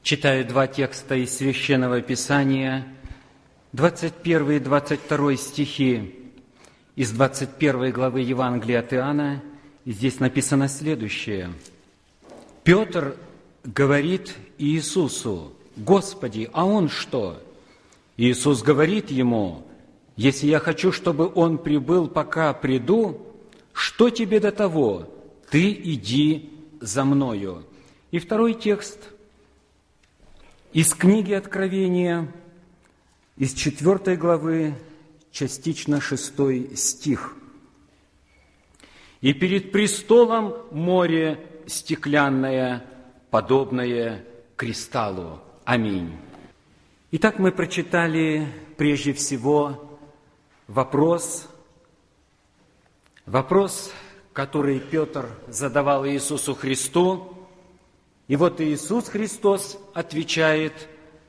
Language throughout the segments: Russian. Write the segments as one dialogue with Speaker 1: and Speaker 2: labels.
Speaker 1: Читаю два текста из Священного Писания, 21 и 22 стихи из 21 главы Евангелия от Иоанна. И здесь написано следующее. Петр говорит Иисусу: «Господи, а он что?» Иисус говорит ему: «Если я хочу, чтобы он прибыл, пока приду, что тебе до того? Ты иди за мною». И второй текст из книги Откровения, из 4 главы, частично 6 стих. «И перед престолом море стеклянное, подобное кристаллу». Аминь. Итак, мы прочитали прежде всего вопрос, который Петр задавал Иисусу Христу. И вот Иисус Христос отвечает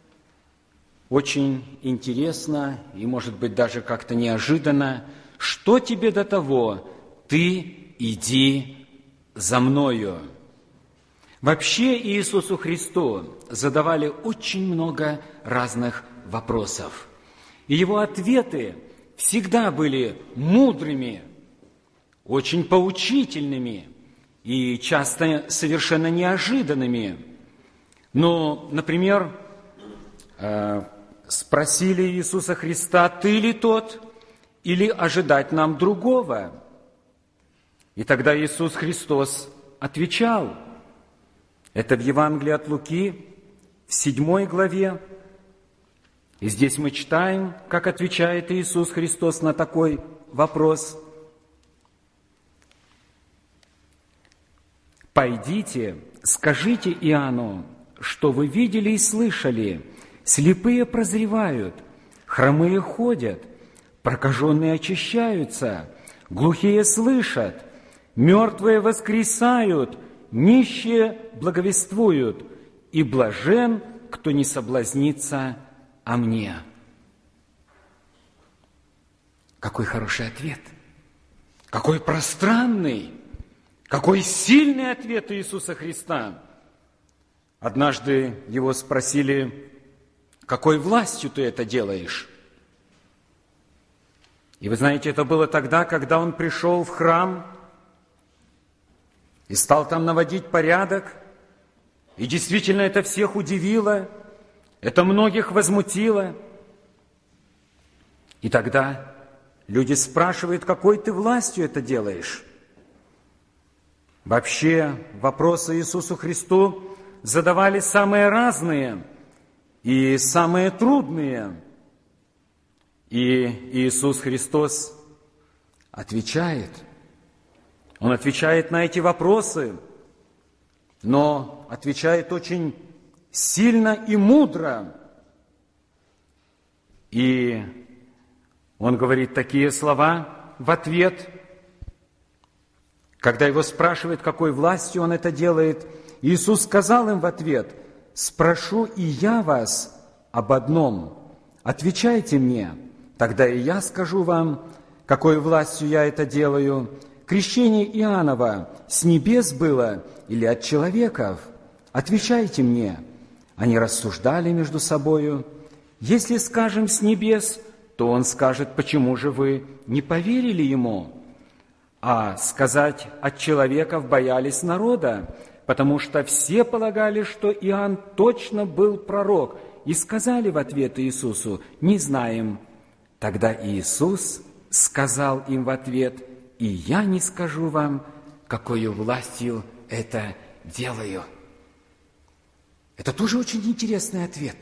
Speaker 1: очень интересно и, может быть, даже как-то неожиданно: «Что тебе до того? Ты иди за мною». Вообще Иисусу Христу задавали очень много разных вопросов. И его ответы всегда были мудрыми, очень поучительными и часто совершенно неожиданными. Ну, например, спросили Иисуса Христа: «Ты ли тот, или ожидать нам другого?» И тогда Иисус Христос отвечал. Это в Евангелии от Луки, в 7 главе. И здесь мы читаем, как отвечает Иисус Христос на такой вопрос. «Пойдите, скажите Иоанну, что вы видели и слышали: слепые прозревают, хромые ходят, прокаженные очищаются, глухие слышат, мертвые воскресают, нищие благовествуют, и блажен, кто не соблазнится о мне». Какой хороший ответ! Какой пространный! Какой сильный ответ Иисуса Христа! Однажды его спросили: «Какой властью ты это делаешь?» И вы знаете, это было тогда, когда он пришел в храм и стал там наводить порядок. И действительно это всех удивило, это многих возмутило. И тогда люди спрашивают: «Какой ты властью это делаешь?» Вообще вопросы Иисусу Христу задавали самые разные и самые трудные. И Иисус Христос отвечает. Он отвечает на эти вопросы, но отвечает очень сильно и мудро. И он говорит такие слова в ответ. Когда его спрашивают, какой властью он это делает, Иисус сказал им в ответ: «Спрошу и я вас об одном. Отвечайте мне, тогда и я скажу вам, какой властью я это делаю. Крещение Иоаннова с небес было или от человеков? Отвечайте мне». Они рассуждали между собою. «Если скажем с небес, то он скажет: почему же вы не поверили ему? А сказать от человеков боялись народа, потому что все полагали, что Иоанн точно был пророк, и сказали в ответ Иисусу: не знаем». Тогда Иисус сказал им в ответ: «И я не скажу вам, какой властью это делаю». Это тоже очень интересный ответ.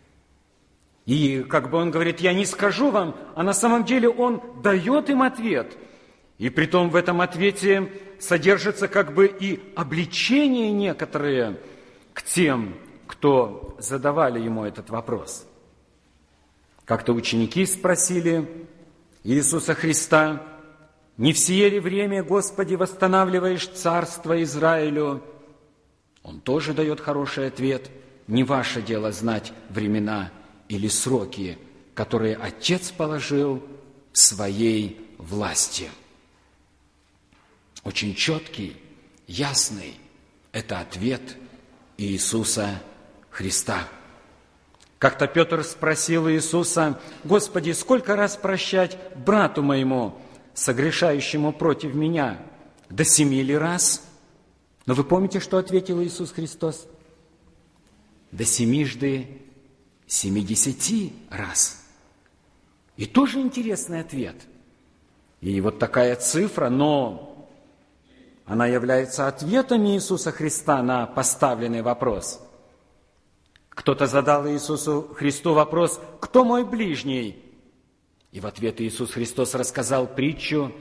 Speaker 1: И как бы он говорит: «Я не скажу вам», а на самом деле он дает им ответ. И притом в этом ответе содержится как бы и обличение некоторые к тем, кто задавали ему этот вопрос. Как-то ученики спросили Иисуса Христа: «Не в сие ли время, Господи, восстанавливаешь царство Израилю?» Он тоже дает хороший ответ: «Не ваше дело знать времена или сроки, которые Отец положил в своей власти». Очень четкий, ясный – это ответ Иисуса Христа. Как-то Петр спросил Иисуса: «Господи, сколько раз прощать брату моему, согрешающему против меня? До 7 ли раз?» Но вы помните, что ответил Иисус Христос? До 70 раз. И тоже интересный ответ. И вот такая цифра, но она является ответом Иисуса Христа на поставленный вопрос. Кто-то задал Иисусу Христу вопрос: «Кто мой ближний?» И в ответ Иисус Христос рассказал притчу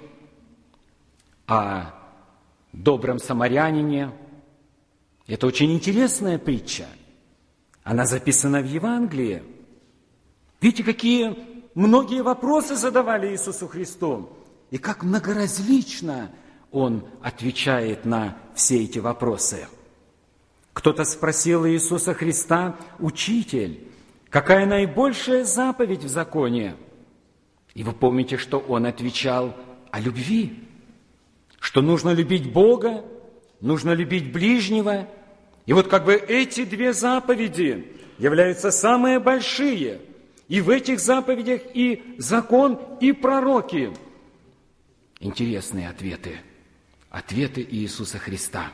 Speaker 1: о добром самарянине. Это очень интересная притча. Она записана в Евангелии. Видите, какие многие вопросы задавали Иисусу Христу, и как многоразлично Он отвечает на все эти вопросы. Кто-то спросил Иисуса Христа: «Учитель, какая наибольшая заповедь в законе?» И вы помните, что Он отвечал о любви, что нужно любить Бога, нужно любить ближнего. И вот как бы эти две заповеди являются самые большие. И в этих заповедях и закон, и пророки. Интересные ответы. Ответы Иисуса Христа.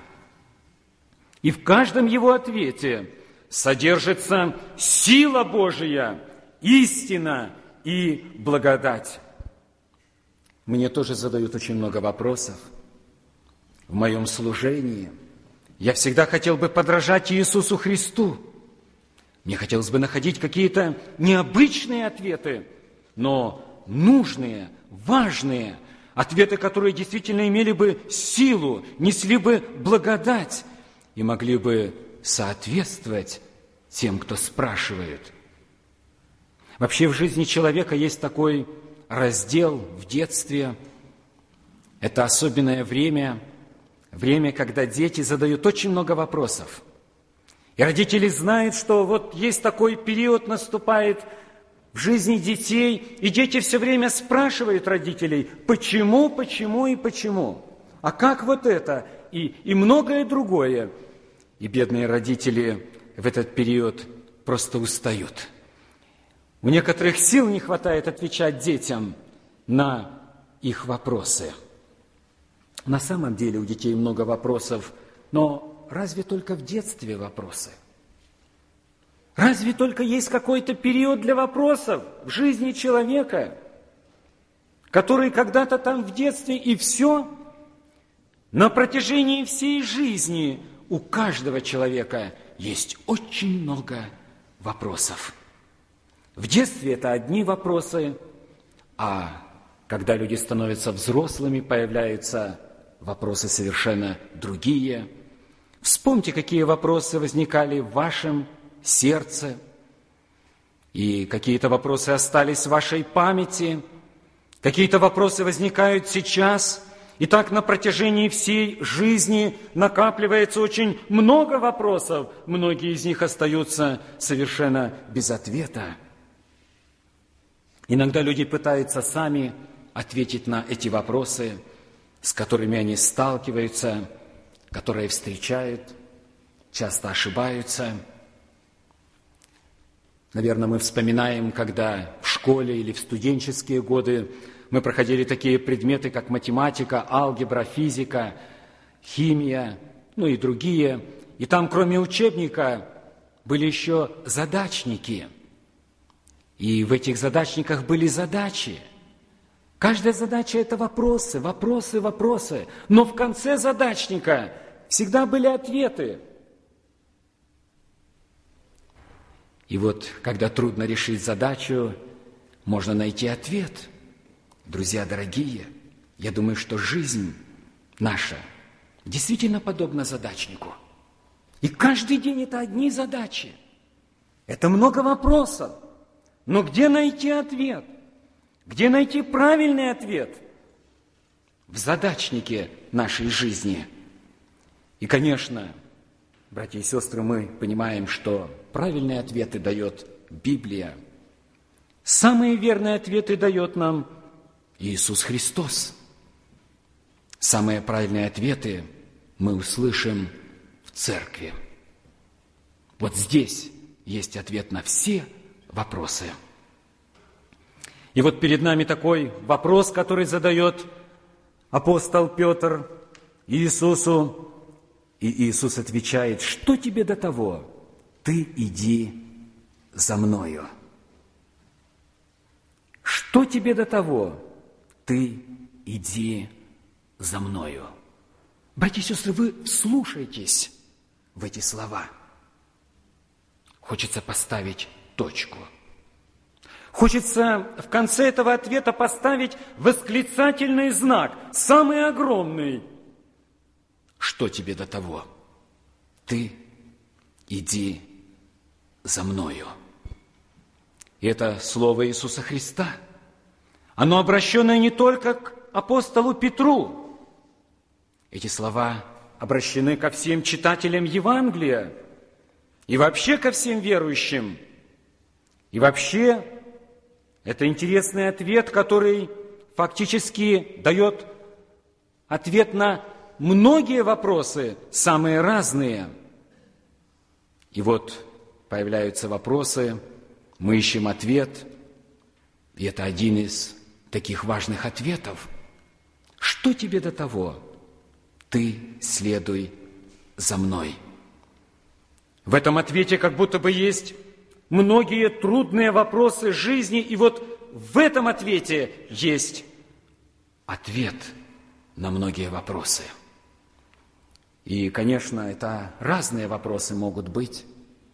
Speaker 1: И в каждом Его ответе содержится сила Божия, истина и благодать. Мне тоже задают очень много вопросов в моем служении. Я всегда хотел бы подражать Иисусу Христу. Мне хотелось бы находить какие-то необычные ответы, но нужные, важные ответы, которые действительно имели бы силу, несли бы благодать и могли бы соответствовать тем, кто спрашивает. Вообще в жизни человека есть такой раздел в детстве. Это особенное время, когда дети задают очень много вопросов. И родители знают, что вот есть такой период, наступает в жизни детей, и дети все время спрашивают родителей: почему, почему и почему? А как вот это? И многое другое. И бедные родители в этот период просто устают. У некоторых сил не хватает отвечать детям на их вопросы. На самом деле у детей много вопросов, но разве только в детстве вопросы? Разве только есть какой-то период для вопросов в жизни человека, который когда-то там в детстве, и все? На протяжении всей жизни у каждого человека есть очень много вопросов. В детстве это одни вопросы, а когда люди становятся взрослыми, появляются вопросы совершенно другие. Вспомните, какие вопросы возникали в вашем сердце, и какие-то вопросы остались в вашей памяти, какие-то вопросы возникают сейчас, и так на протяжении всей жизни накапливается очень много вопросов, многие из них остаются совершенно без ответа. Иногда люди пытаются сами ответить на эти вопросы, с которыми они сталкиваются, которые встречают, часто ошибаются. Наверное, мы вспоминаем, когда в школе или в студенческие годы мы проходили такие предметы, как математика, алгебра, физика, химия, ну и другие. И там, кроме учебника, были еще задачники. И в этих задачниках были задачи. Каждая задача – это вопросы, вопросы, вопросы. Но в конце задачника всегда были ответы. И вот, когда трудно решить задачу, можно найти ответ. Друзья дорогие, я думаю, что жизнь наша действительно подобна задачнику. И каждый день это одни задачи. Это много вопросов. Но где найти ответ? Где найти правильный ответ? В задачнике нашей жизни. И, конечно, братья и сестры, мы понимаем, что правильные ответы дает Библия. Самые верные ответы дает нам Иисус Христос. Самые правильные ответы мы услышим в церкви. Вот здесь, есть ответ на все вопросы. И вот перед нами такой вопрос, который задает апостол Петр Иисусу. И Иисус отвечает: что тебе до того? Ты иди за Мною. Что тебе до того? Ты иди за Мною. Братья и сестры, вы вслушайтесь в эти слова. Хочется поставить точку. Хочется в конце этого ответа поставить восклицательный знак, самый огромный. Что тебе до того? Ты иди за Мною. И это слово Иисуса Христа. Оно обращенное не только к апостолу Петру. Эти слова обращены ко всем читателям Евангелия и вообще ко всем верующим. И вообще это интересный ответ, который фактически дает ответ на многие вопросы, самые разные. И вот появляются вопросы, мы ищем ответ, и это один из таких важных ответов. Что тебе до того? Ты следуй за Мной. В этом ответе как будто бы есть многие трудные вопросы жизни, и вот в этом ответе есть ответ на многие вопросы. И, конечно, это разные вопросы могут быть.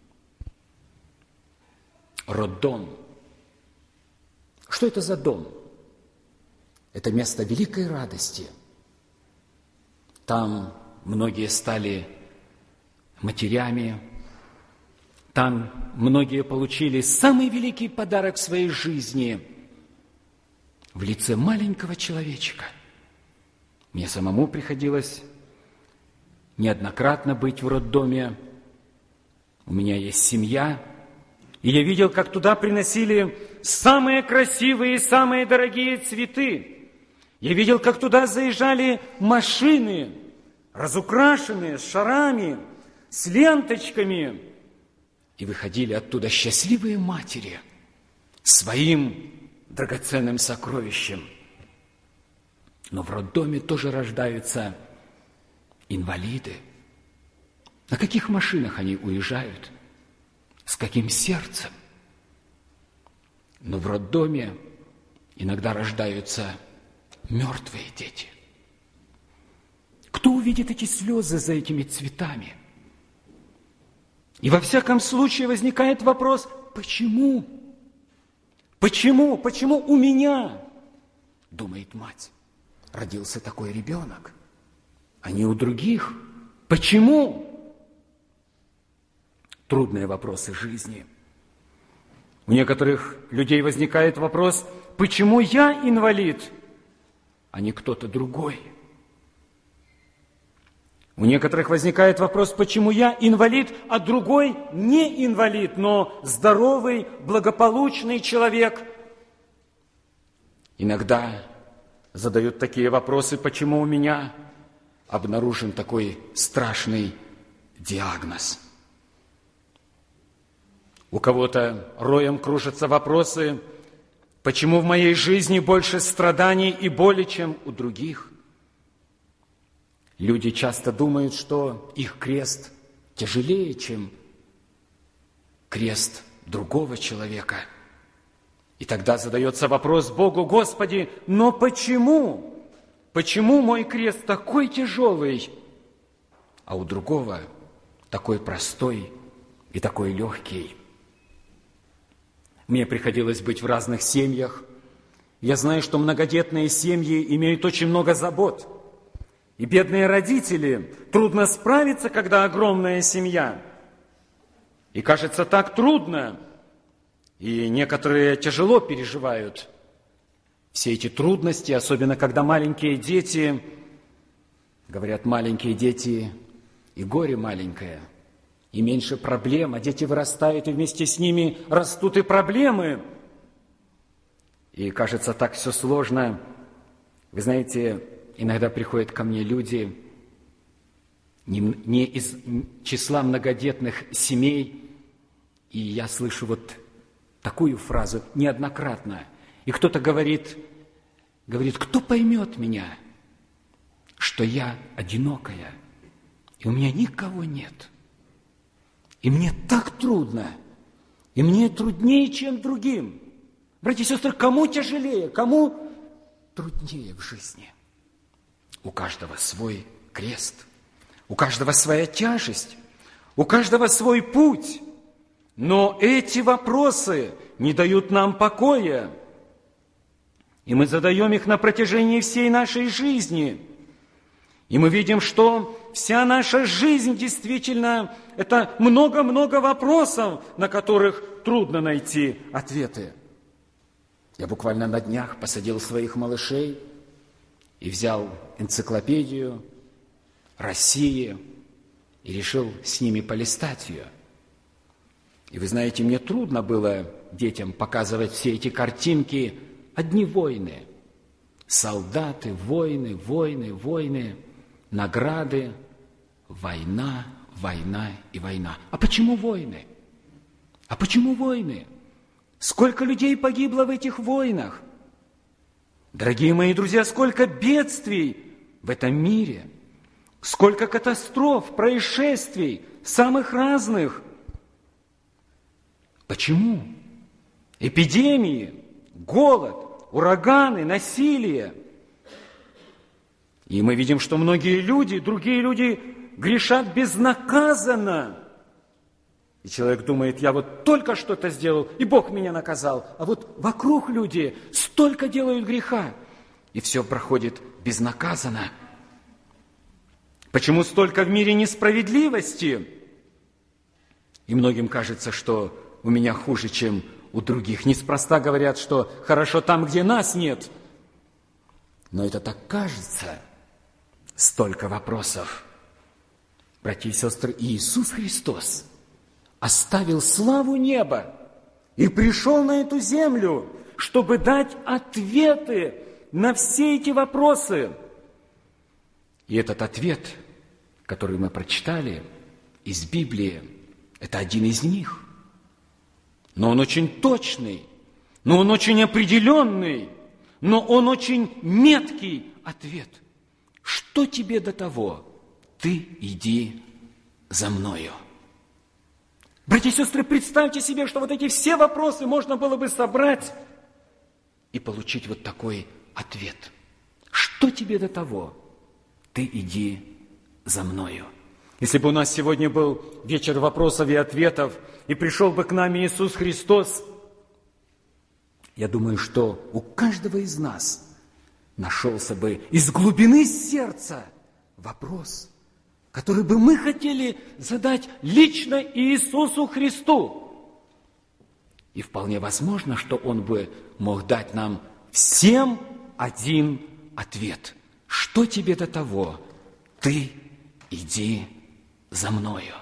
Speaker 1: Роддом. Что это за дом? Это место великой радости. Там многие стали матерями. Там многие получили самый великий подарок в своей жизни в лице маленького человечка. Мне самому приходилось неоднократно быть в роддоме. У меня есть семья, и я видел, как туда приносили самые красивые и самые дорогие цветы. Я видел, как туда заезжали машины, разукрашенные, с шарами, с ленточками. И выходили оттуда счастливые матери своим драгоценным сокровищем. Но в роддоме тоже рождаются инвалиды. На каких машинах они уезжают? С каким сердцем? Но в роддоме иногда рождаются мертвые дети. Кто увидит эти слезы за этими цветами? И во всяком случае возникает вопрос: почему? Почему? Почему у меня, думает мать, родился такой ребенок, а не у других? Почему? Трудные вопросы жизни. У некоторых людей возникает вопрос: почему я инвалид, а не кто-то другой? У некоторых возникает вопрос: почему я инвалид, а другой не инвалид, но здоровый, благополучный человек? Иногда задают такие вопросы: почему у меня обнаружен такой страшный диагноз? У кого-то роем кружатся вопросы: почему в моей жизни больше страданий и боли, чем у других? Люди часто думают, что их крест тяжелее, чем крест другого человека. И тогда задается вопрос Богу: Господи, но почему? Почему мой крест такой тяжелый, а у другого такой простой и такой легкий? Мне приходилось быть в разных семьях. Я знаю, что многодетные семьи имеют очень много забот. И бедные родители, трудно справиться, когда огромная семья. И кажется, так трудно. И некоторые тяжело переживают все эти трудности, особенно когда маленькие дети, говорят, маленькие дети и горе маленькое, и меньше проблем, а дети вырастают, и вместе с ними растут и проблемы. И кажется, так все сложно. Вы знаете, иногда приходят ко мне люди не из числа многодетных семей, И я слышу вот такую фразу неоднократно. И кто-то говорит, кто поймет меня, что я одинокая, и у меня никого нет. И мне так трудно, и мне труднее, чем другим. Братья и сестры, кому тяжелее, кому труднее в жизни? У каждого свой крест, у каждого своя тяжесть, у каждого свой путь. Но эти вопросы не дают нам покоя. И мы задаем их на протяжении всей нашей жизни. И мы видим, что вся наша жизнь действительно это много-много вопросов, на которых трудно найти ответы. Я буквально на днях посадил своих малышей и взял энциклопедию России и решил с ними полистать ее. И вы знаете, мне трудно было детям показывать все эти картинки. Одни войны. Солдаты, войны, войны, войны, награды, война, война и война. А почему войны? А почему войны? Сколько людей погибло в этих войнах? Дорогие мои друзья, сколько бедствий в этом мире, сколько катастроф, происшествий, самых разных. Почему? Эпидемии, голод, ураганы, насилие. И мы видим, что многие люди, другие люди грешат безнаказанно. И человек думает, я вот только что-то сделал, и Бог меня наказал. А вот вокруг люди столько делают греха, и все проходит безнаказанно. Почему столько в мире несправедливости? И многим кажется, что у меня хуже, чем у других. Неспроста говорят, что хорошо там, где нас нет. Но это так кажется. Столько вопросов. Братья и сестры, Иисус Христос оставил славу неба и пришел на эту землю, чтобы дать ответы на все эти вопросы. И этот ответ, который мы прочитали из Библии, это один из них. Но он очень точный, но он очень определенный, но он очень меткий ответ. Что тебе до того? Ты иди за мною. Братья и сестры, представьте себе, что вот эти все вопросы можно было бы собрать и получить вот такой ответ. Что тебе до того? Ты иди за мною. Если бы у нас сегодня был вечер вопросов и ответов, и пришел бы к нам Иисус Христос, я думаю, что у каждого из нас нашелся бы из глубины сердца вопрос, который бы мы хотели задать лично Иисусу Христу. И вполне возможно, что Он бы мог дать нам всем один ответ. Что тебе до того? Ты иди за мною.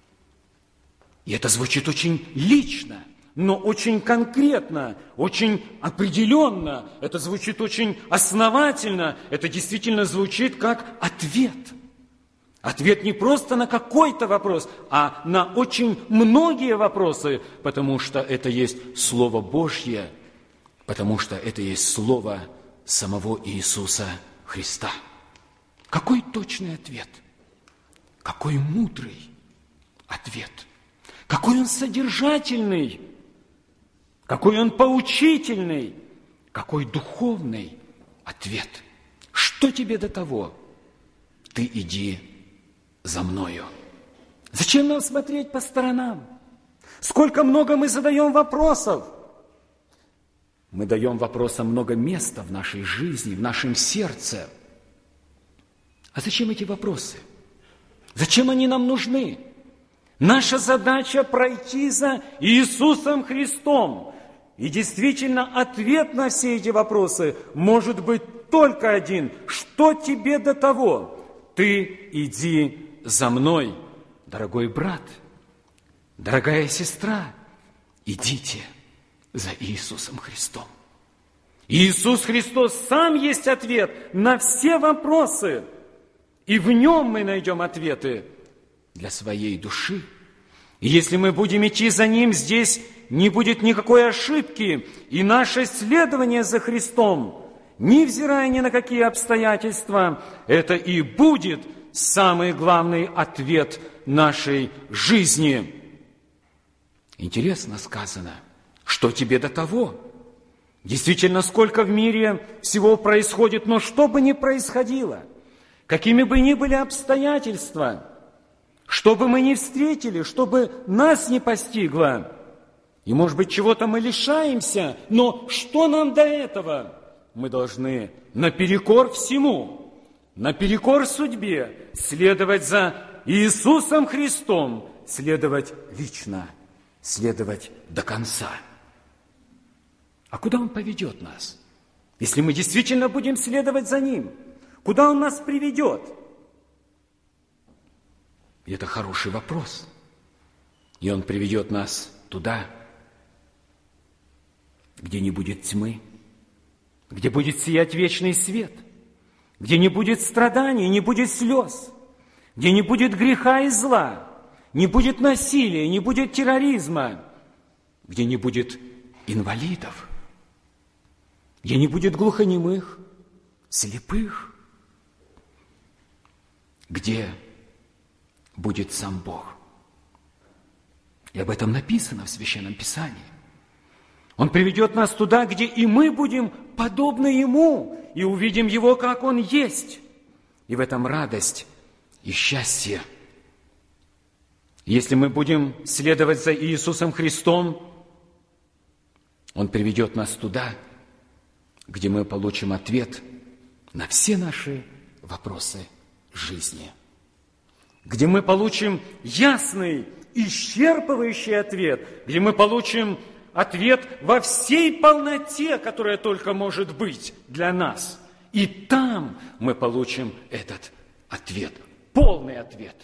Speaker 1: И это звучит очень лично, но очень конкретно, очень определенно. Это звучит очень основательно. Это действительно звучит как ответ. Ответ не просто на какой-то вопрос, а на очень многие вопросы, потому что это есть Слово Божье, потому что это есть Слово самого Иисуса Христа. Какой точный ответ? Какой мудрый ответ? Какой он содержательный? Какой он поучительный? Какой духовный ответ? Что тебе до того? Ты иди за мною. Зачем нам смотреть по сторонам? Сколько много мы задаем вопросов. Мы даем вопросам много места в нашей жизни, в нашем сердце. А зачем эти вопросы? Зачем они нам нужны? Наша задача пройти за Иисусом Христом. И действительно, ответ на все эти вопросы может быть только один. Что тебе до того? Ты иди за мной. Дорогой брат, дорогая сестра, идите за Иисусом Христом. Иисус Христос сам есть ответ на все вопросы. И в Нем мы найдем ответы для своей души, И если мы будем идти за Ним, здесь не будет никакой ошибки, и наше следование за Христом, невзирая ни на какие обстоятельства, это и будет самый главный ответ нашей жизни. Интересно сказано, что тебе до того? Действительно, сколько в мире всего происходит, но что бы ни происходило, какими бы ни были обстоятельства, что бы мы ни встретили, что бы нас не постигло, и, может быть, чего-то мы лишаемся, но что нам до этого? Мы должны наперекор всему, наперекор судьбе следовать за Иисусом Христом, следовать лично, следовать до конца. А куда Он поведет нас? Если мы действительно будем следовать за Ним, куда Он нас приведет? И это хороший вопрос. И Он приведет нас туда, где не будет тьмы, где будет сиять вечный свет, где не будет страданий, не будет слез, где не будет греха и зла, не будет насилия, не будет терроризма, где не будет инвалидов, где не будет глухонемых, слепых, где будет сам Бог. И об этом написано в Священном Писании. Он приведет нас туда, где и мы будем подобны Ему, и увидим Его, как Он есть. И в этом радость и счастье. Если мы будем следовать за Иисусом Христом, Он приведет нас туда, где мы получим ответ на все наши вопросы жизни, где мы получим ясный, исчерпывающий ответ, где мы получим ответ во всей полноте, которая только может быть для нас. И там мы получим этот ответ, полный ответ.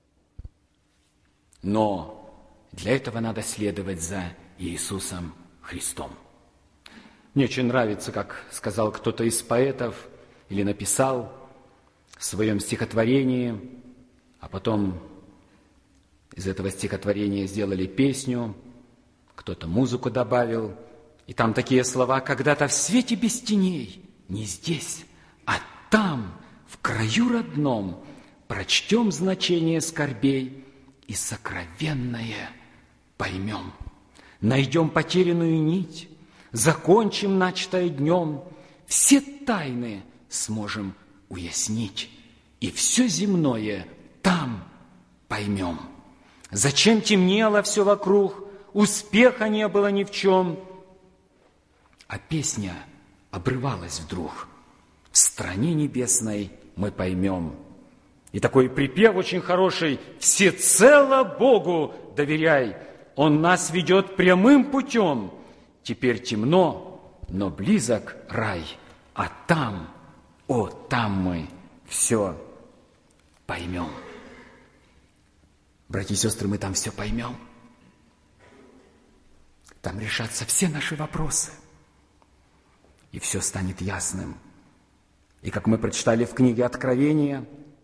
Speaker 1: Но для этого надо следовать за Иисусом Христом. Мне очень нравится, как сказал кто-то из поэтов или написал в своем стихотворении, а потом из этого стихотворения сделали песню, кто-то музыку добавил, и там такие слова: «Когда-то в свете без теней, не здесь, а там, в краю родном, прочтем значение скорбей и сокровенное поймем. Найдем потерянную нить, закончим начатое днем, все тайны сможем уяснить, и все земное там поймем. Зачем темнело все вокруг, успеха не было ни в чем, а песня обрывалась вдруг. В стране небесной мы поймем». И такой припев очень хороший: «Всецело Богу доверяй, Он нас ведет прямым путем. Теперь темно, но близок рай, а там, о, там мы все поймем». Братья и сестры, мы там все поймем. Там решатся все наши вопросы, и все станет ясным. И как мы прочитали в книге Откровения,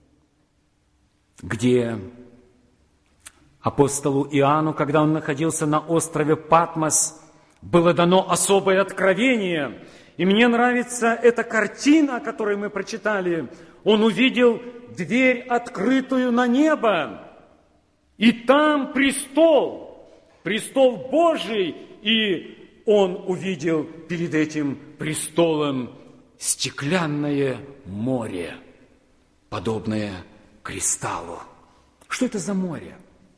Speaker 1: где апостолу Иоанну, когда он находился на острове Патмос, было дано особое откровение. И мне нравится эта картина, о которой мы прочитали. Он увидел дверь, открытую на небо, и там престол, престол Божий, и он увидел перед этим престолом стеклянное море, подобное кристаллу. Что это за море?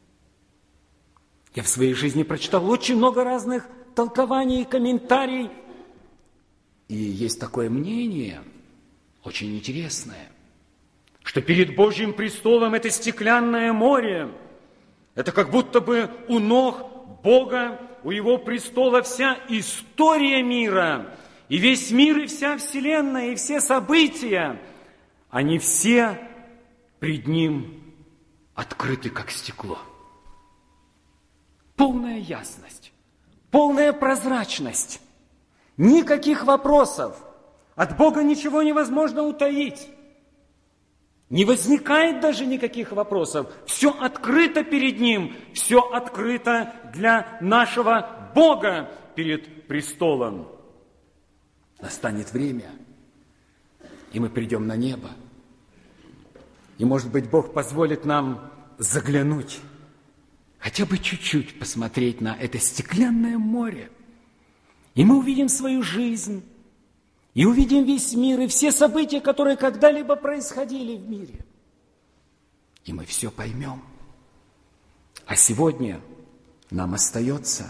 Speaker 1: Я в своей жизни прочитал очень много разных толкований и комментариев. И есть такое мнение, очень интересное, что перед Божьим престолом это стеклянное море. Это как будто бы у ног Бога, у Его престола вся история мира, и весь мир, и вся вселенная, и все события, они все пред Ним открыты, как стекло. Полная ясность, полная прозрачность, никаких вопросов, от Бога ничего невозможно утаить. Не возникает даже никаких вопросов. Все открыто перед Ним, все открыто для нашего Бога перед престолом. Настанет время, и мы придем на небо. И, может быть, Бог позволит нам заглянуть, хотя бы чуть-чуть посмотреть на это стеклянное море. И мы увидим свою жизнь, и увидим весь мир, и все события, которые когда-либо происходили в мире. И мы все поймем. А сегодня нам остается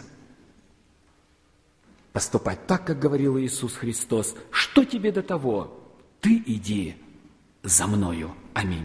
Speaker 1: поступать так, как говорил Иисус Христос. Что тебе до того? Ты иди за мною. Аминь.